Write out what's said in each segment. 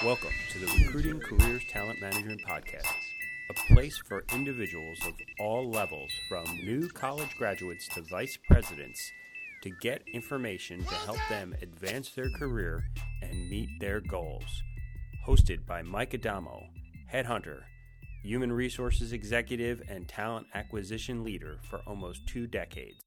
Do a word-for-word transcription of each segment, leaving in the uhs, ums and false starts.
Welcome to the Recruiting Careers Talent Management Podcast, a place for individuals of all levels, from new college graduates to vice presidents, to get information to help them advance their career and meet their goals. Hosted by Mike Adamo, headhunter, human resources executive, and talent acquisition leader for almost two decades.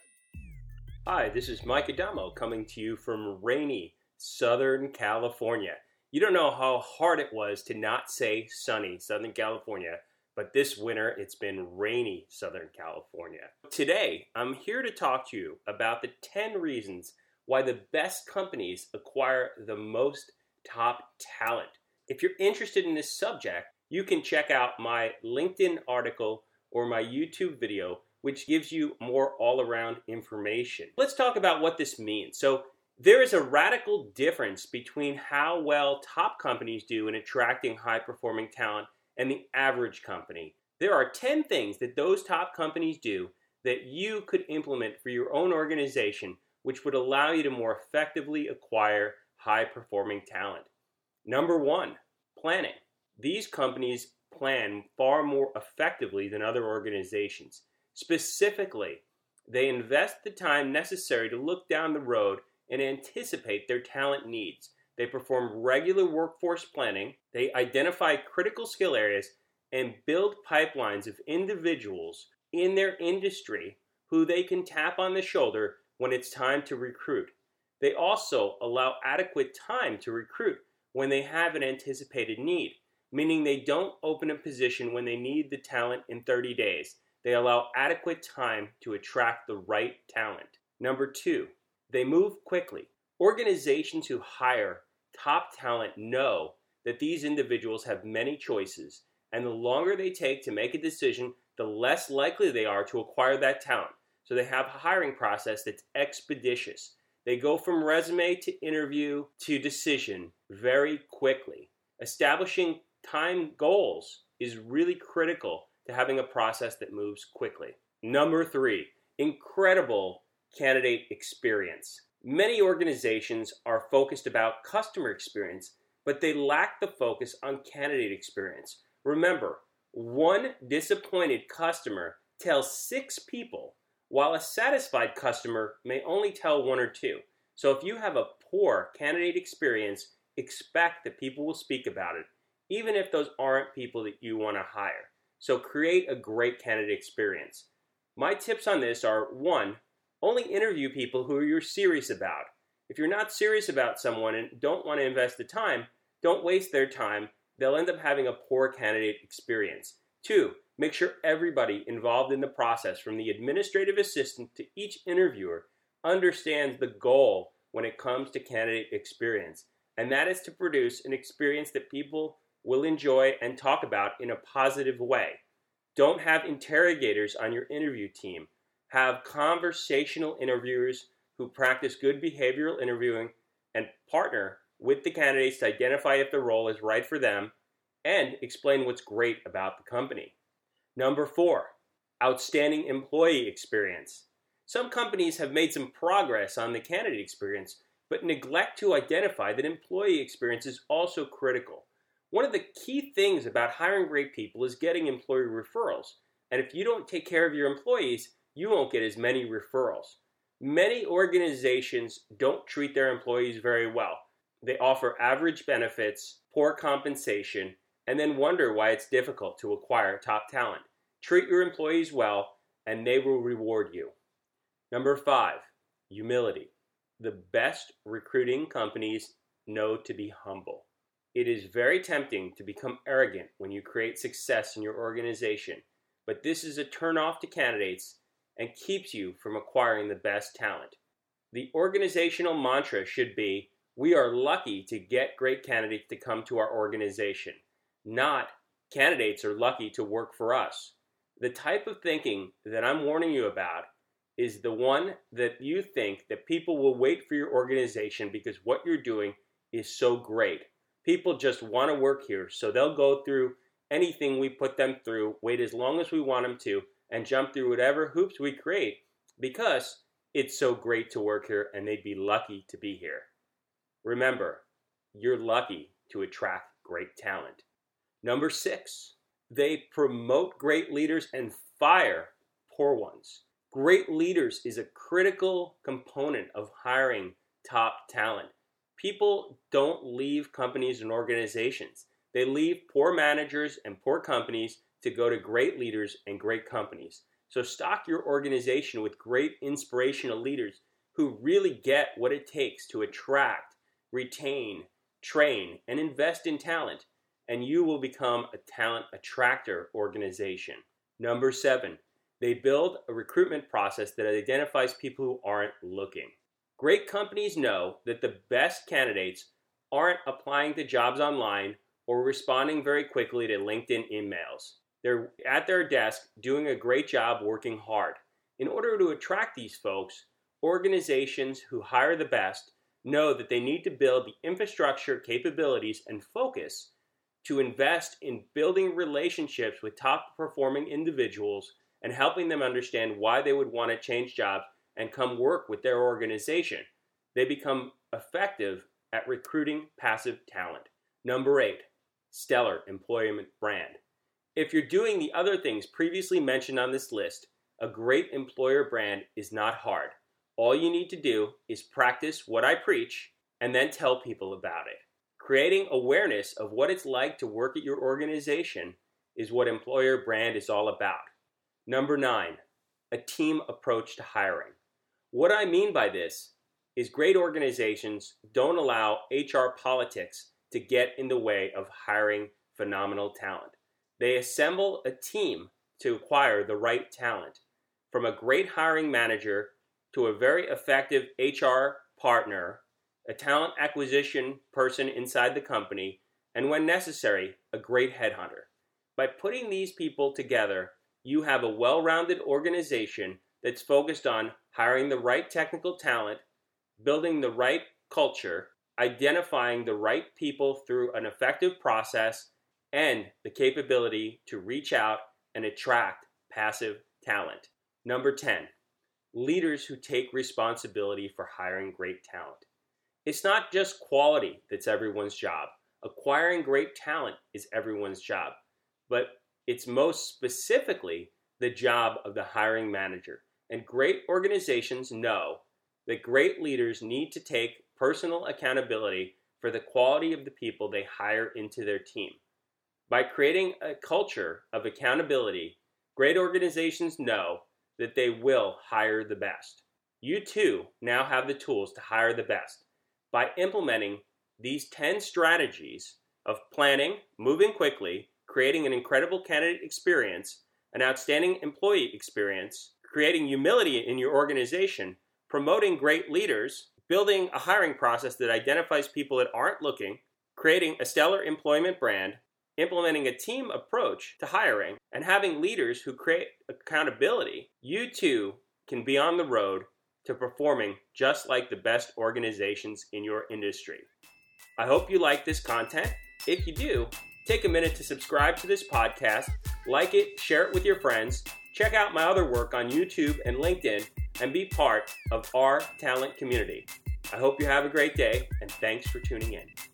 Hi, this is Mike Adamo coming to you from rainy Southern California. You don't know how hard it was to not say sunny Southern California, but this winter it's been rainy Southern California. Today, I'm here to talk to you about the ten reasons why the best companies acquire the most top talent. If you're interested in this subject, you can check out my LinkedIn article or my YouTube video, which gives you more all-around information. Let's talk about what this means. So, there is a radical difference between how well top companies do in attracting high-performing talent and the average company. There are ten things that those top companies do that you could implement for your own organization, which would allow you to more effectively acquire high-performing talent. Number one, planning. These companies plan far more effectively than other organizations. Specifically, they invest the time necessary to look down the road and anticipate their talent needs. They perform regular workforce planning, they identify critical skill areas, and build pipelines of individuals in their industry who they can tap on the shoulder when it's time to recruit. They also allow adequate time to recruit when they have an anticipated need, meaning they don't open a position when they need the talent in thirty days. They allow adequate time to attract the right talent. Number two, they move quickly. Organizations who hire top talent know that these individuals have many choices, and the longer they take to make a decision, the less likely they are to acquire that talent. So they have a hiring process that's expeditious. They go from resume to interview to decision very quickly. Establishing time goals is really critical to having a process that moves quickly. Number three, incredible candidate experience. Many organizations are focused about customer experience, but they lack the focus on candidate experience. Remember, one disappointed customer tells six people, while a satisfied customer may only tell one or two. So if you have a poor candidate experience, expect that people will speak about it, even if those aren't people that you want to hire. So create a great candidate experience. My tips on this are, one, only interview people who you're serious about. If you're not serious about someone and don't want to invest the time, don't waste their time. They'll end up having a poor candidate experience. Two, make sure everybody involved in the process, from the administrative assistant to each interviewer, understands the goal when it comes to candidate experience. And that is to produce an experience that people will enjoy and talk about in a positive way. Don't have interrogators on your interview team. Have conversational interviewers who practice good behavioral interviewing and partner with the candidates to identify if the role is right for them and explain what's great about the company. Number four, outstanding employee experience. Some companies have made some progress on the candidate experience, but neglect to identify that employee experience is also critical. One of the key things about hiring great people is getting employee referrals. And if you don't take care of your employees, you won't get as many referrals. Many organizations don't treat their employees very well. They offer average benefits, poor compensation, and then wonder why it's difficult to acquire top talent. Treat your employees well, and they will reward you. Number five, humility. The best recruiting companies know to be humble. It is very tempting to become arrogant when you create success in your organization, but this is a turnoff to candidates and keeps you from acquiring the best talent. The organizational mantra should be, we are lucky to get great candidates to come to our organization, not candidates are lucky to work for us. The type of thinking that I'm warning you about is the one that you think that people will wait for your organization because what you're doing is so great. People just want to work here, so they'll go through anything we put them through, wait as long as we want them to, and jump through whatever hoops we create because it's so great to work here and they'd be lucky to be here. Remember, you're lucky to attract great talent. Number six, they promote great leaders and fire poor ones. Great leaders is a critical component of hiring top talent. People don't leave companies and organizations. They leave poor managers and poor companies to go to great leaders and great companies. So stock your organization with great inspirational leaders who really get what it takes to attract, retain, train, and invest in talent, and you will become a talent attractor organization. Number seven, they build a recruitment process that identifies people who aren't looking. Great companies know that the best candidates aren't applying to jobs online or responding very quickly to LinkedIn emails. They're at their desk doing a great job working hard. In order to attract these folks, organizations who hire the best know that they need to build the infrastructure, capabilities, and focus to invest in building relationships with top performing individuals and helping them understand why they would want to change jobs and come work with their organization. They become effective at recruiting passive talent. Number eight, stellar employment brand. If you're doing the other things previously mentioned on this list, a great employer brand is not hard. All you need to do is practice what I preach and then tell people about it. Creating awareness of what it's like to work at your organization is what employer brand is all about. Number nine, a team approach to hiring. What I mean by this is great organizations don't allow H R politics to get in the way of hiring phenomenal talent. They assemble a team to acquire the right talent, from a great hiring manager to a very effective H R partner, a talent acquisition person inside the company, and when necessary, a great headhunter. By putting these people together, you have a well-rounded organization that's focused on hiring the right technical talent, building the right culture, identifying the right people through an effective process, and the capability to reach out and attract passive talent. Number ten, leaders who take responsibility for hiring great talent. It's not just quality that's everyone's job. Acquiring great talent is everyone's job, but it's most specifically the job of the hiring manager. And great organizations know that great leaders need to take personal accountability for the quality of the people they hire into their team. By creating a culture of accountability, great organizations know that they will hire the best. You too now have the tools to hire the best. By implementing these ten strategies of planning, moving quickly, creating an incredible candidate experience, an outstanding employee experience, creating humility in your organization, promoting great leaders, building a hiring process that identifies people that aren't looking, creating a stellar employment brand, implementing a team approach to hiring, and having leaders who create accountability, you too can be on the road to performing just like the best organizations in your industry. I hope you like this content. If you do, take a minute to subscribe to this podcast, like it, share it with your friends, check out my other work on YouTube and LinkedIn, and be part of our talent community. I hope you have a great day, and thanks for tuning in.